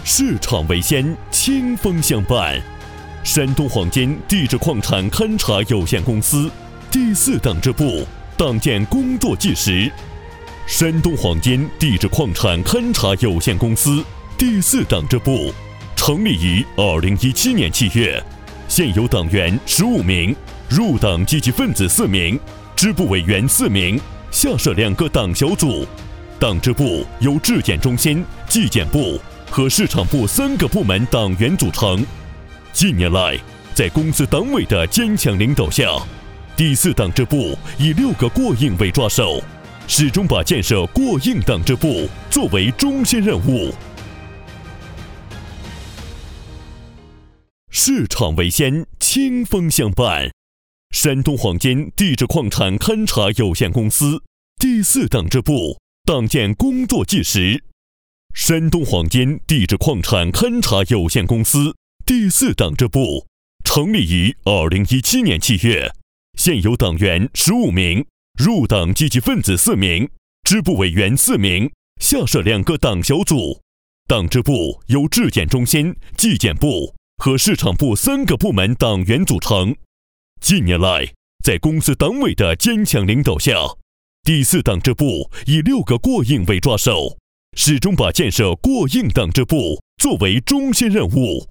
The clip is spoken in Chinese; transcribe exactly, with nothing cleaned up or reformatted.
市场为先，清风相伴。山东黄金地质矿产勘察有限公司第四党支部党建工作纪实。山东黄金地质矿产勘察有限公司第四党支部成立于二零一七年七月，现有党员十五名，入党积极分子四名，支部委员四名，下设两个党小组。党支部由质检中心、纪检部和市场部三个部门党员组成。近年来，在公司党委的坚强领导下，第四党支部以六个过硬为抓手，始终把建设过硬党支部作为中心任务。市场为先，清风相伴。山东黄金地质矿产勘察有限公司第四党支部党建工作纪实。山东黄金地质矿产勘察有限公司第四党支部成立于二零一七年七月，现有党员十五名，入党积极分子四名，支部委员四名，下设两个党小组。党支部由质检中心、纪检部和市场部三个部门党员组成。近年来，在公司党委的坚强领导下，第四党支部以六个过硬为抓手，始终把建设过硬党支部作为中心任务。